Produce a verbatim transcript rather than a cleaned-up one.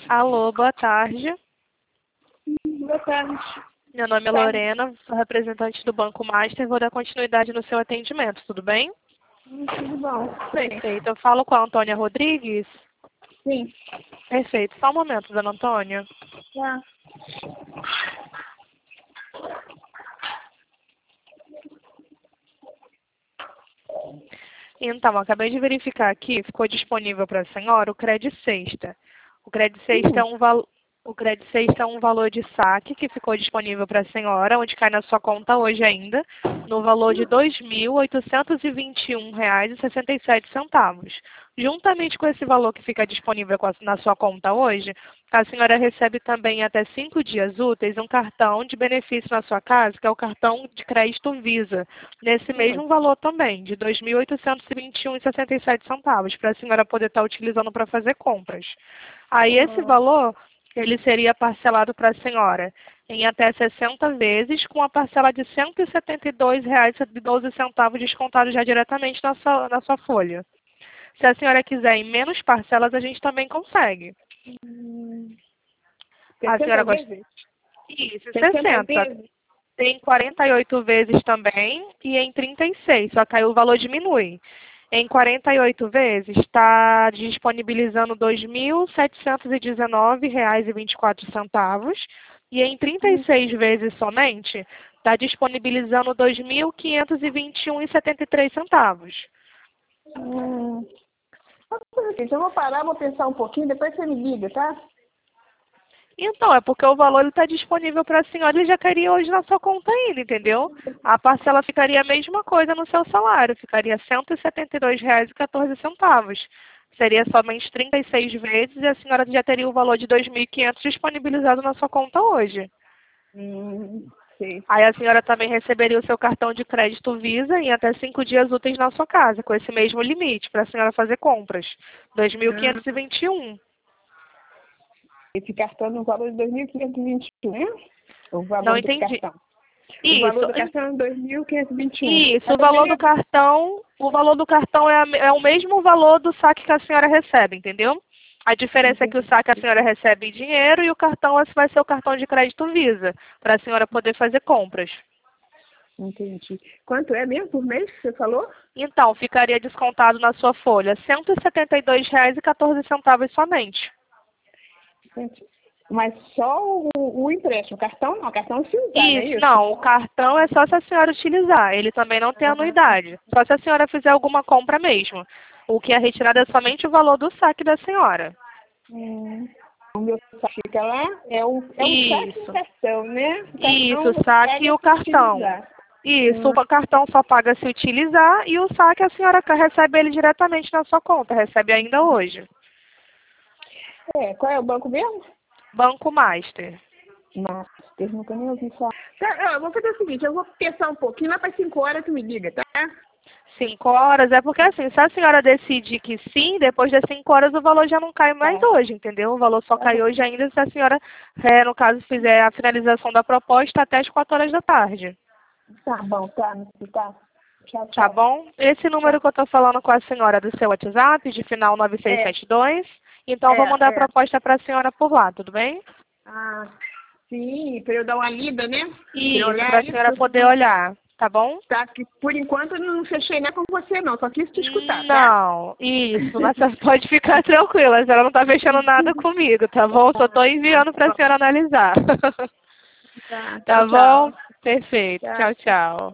Alô, boa tarde. Boa tarde. Meu nome é Tá. Lorena, sou representante do Banco Master. Vou dar continuidade no seu atendimento, tudo bem? Hum, Tudo bom. Bem, Perfeito. Eu falo com a Antônia Rodrigues? sim. Perfeito. Só um momento, dona Antônia. Tá. Então, acabei de verificar aqui, ficou disponível para a senhora o Cred Sexta. O Cred Sexta é Hum. um valor... O Cred Sexta é um valor de saque que ficou disponível para a senhora, onde cai na sua conta hoje ainda, no valor de dois mil oitocentos e vinte e um reais e sessenta e sete centavos. Juntamente com esse valor que fica disponível com a- na sua conta hoje, a senhora recebe também até cinco dias úteis um cartão de benefício na sua casa, que é o cartão de crédito Visa, nesse mesmo valor também, de dois mil oitocentos e vinte e um reais e sessenta e sete centavos, para a senhora poder estar utilizando para fazer compras. Aí esse Ah, valor ele seria parcelado para a senhora em até sessenta vezes, com a parcela de cento e setenta e dois reais e doze centavos descontado já diretamente na sua, na sua folha. Se a senhora quiser em menos parcelas, a gente também consegue. hum, A sessenta senhora gosta? vezes? Isso, sessenta sessenta. vezes? Tem quarenta e oito vezes também e em trinta e seis, só que aí o valor diminui. Em quarenta e oito vezes está disponibilizando dois mil setecentos e dezenove reais e vinte e quatro centavos e em trinta e Hum, seis vezes somente está disponibilizando dois mil quinhentos e vinte e um reais e setenta e três centavos. hum. Uma coisa aqui, eu vou parar, vou pensar um pouquinho, depois você me liga, tá? Então, é porque o valor está disponível para a senhora, ele já cairia hoje na sua conta ainda, entendeu? A parcela ficaria a mesma coisa no seu salário, ficaria cento e setenta e dois reais e quatorze centavos. Seria somente trinta e seis vezes e a senhora já teria o valor de dois mil e quinhentos disponibilizado na sua conta hoje. Hum, sei. Aí a senhora também receberia o seu cartão de crédito Visa em até cinco dias úteis na sua casa, com esse mesmo limite, para a senhora fazer compras. dois mil quinhentos e Ah, vinte e um. esse cartão no valor de dois mil quinhentos e vinte e um, né? O Não valor do entendi. cartão. O valor Isso. do cartão é dois mil quinhentos e vinte e um. Isso, o Ela valor do teria... cartão, o valor do cartão é, a- é o mesmo valor do saque que a senhora recebe, entendeu? A diferença é que o Entendi. saque a senhora recebe em dinheiro e o cartão esse vai ser o cartão de crédito Visa, para a senhora poder fazer compras. Entendi. Quanto é mesmo por mês que você falou? Então, ficaria descontado na sua folha cento e setenta e dois reais e quatorze centavos somente. Gente, mas só o, o empréstimo, o cartão não, o cartão se usar, não é Isso, isso? não, o cartão é só se a senhora utilizar, ele também não tem Ah, anuidade, só se a senhora fizer alguma compra mesmo. O que é retirado é somente o valor do saque da senhora. hum, o meu saque fica lá, é o, é o saque e o Isso. cartão, né? O Isso, cartão o você saque e paga o se cartão. utilizar. Isso, Hum, o cartão só paga se utilizar e o saque a senhora recebe ele diretamente na sua conta, recebe ainda hoje. é, qual é o banco mesmo? Banco Master. Master, nunca nem ouvi falar. Tá, eu vou fazer o seguinte, eu vou pensar um pouquinho, lá para cinco horas tu me liga, tá? Cinco horas, é porque assim, se a senhora decidir que sim, depois das cinco horas o valor já não cai mais Tá, hoje, entendeu? O valor só tá bom. cai hoje ainda se a senhora, é, no caso, fizer a finalização da proposta até as quatro horas da tarde. Tá bom, tá, tá. Tchau, Tá tchau. bom? Esse número Tchau. que eu tô falando com a senhora é do seu WhatsApp, de final nove seis É, sete dois. Então, eu vou mandar a é, é. proposta para a senhora por lá, tudo bem? Ah, sim, para eu dar uma lida, né? Para eu Isso, para olhar a senhora isso. poder olhar, tá bom? Tá, que por enquanto eu não fechei nem com você não, só quis te escutar, tá? Não, isso, mas você pode ficar tranquila, a senhora não tá fechando nada comigo, tá bom? Só tô Tá, enviando para a bom. senhora analisar. Tá, tchau, Tá bom? tchau. Perfeito. Tchau, Tchau. tchau.